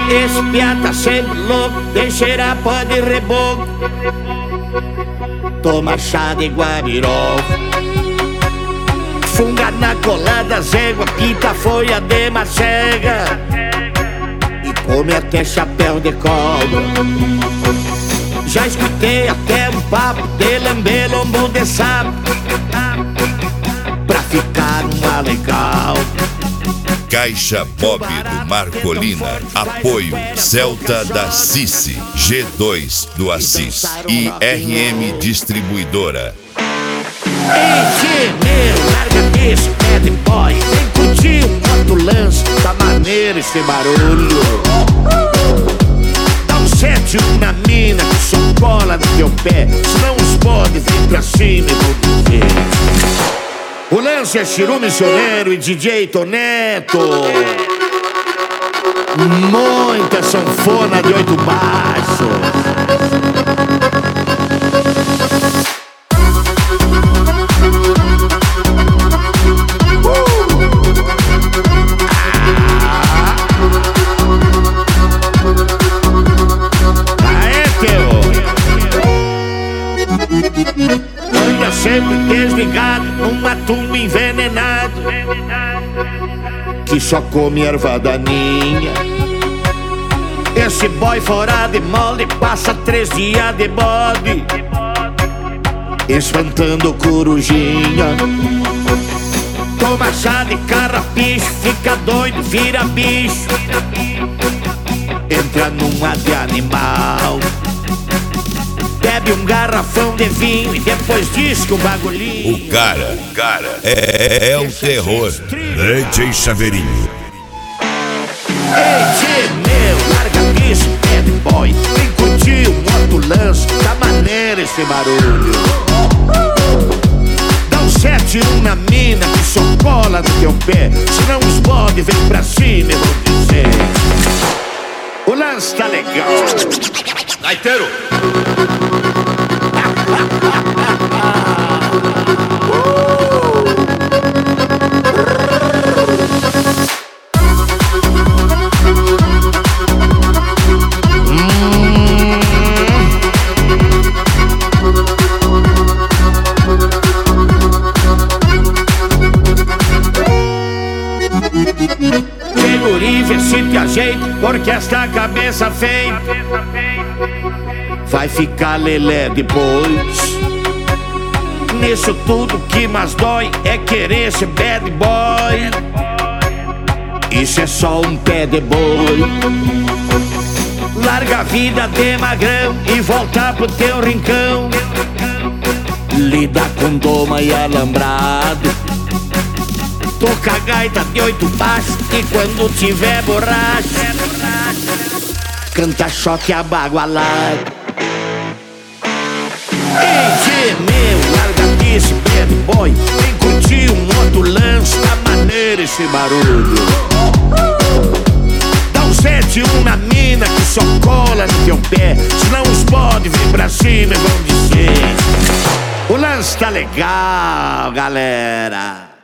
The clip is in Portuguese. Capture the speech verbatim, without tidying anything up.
Esse piá tá sempre louco, tem cheirar pó de reboco. Toma chá de guabirol, funga na colada, zégua, pinta folha de macega e come até chapéu de cobra. Já escutei até um papo de lamber lombo de sapo pra ficar uma legal. Caixa Bob do Marcolina. Apoio Celta da Cici, G dois do Assis e R M Distribuidora. Ei, meu, larga esse bad boy, vem curtir um outro lance, tá maneiro esse barulho. Dá um sete na mina que só cola no teu pé, senão os podes vir pra cima e vão dizer. O lance é Chiru Missioneiro e D J Toneto. Muita sanfona de oito baixos. Anda sempre desligado numa tumba envenenado que só come erva daninha. Esse boy fora de molde passa três dias de bode espantando corujinha. Toma chá de carrapicho, fica doido, vira bicho, entra numa de animal. Bebe um garrafão de vinho e depois diz que o bagulhinho. O cara, cara, é, é, é o terror. D J Chaveirinho. Ei, tio meu, larga isso, bad boy, vem curtir um outro lance, tá maneiro esse barulho. Dá um sete um na mina que só cola no teu pé, senão os bode vem pra cima e vão dizer. O lance tá legal. Gaiteiro. Guri, vê se te ajeita, porque esta cabeça feia vai ficar lelé depois. Nisso tudo que mais dói é querer ser bad boy. Isso é só um pé de boi. Larga a vida de magrão e volta pro teu rincão. Lida com doma e alambrado. Toca gaita de oito baixos e quando tiver borracha canta choque abagualado. Ei, meu, larga disso, bad boy, vem curtir um outro lance, tá maneiro esse barulho. Dá um sete um na mina que só cola no teu pé, senão os bode vir pra cima e vão dizer. O lance tá legal, galera.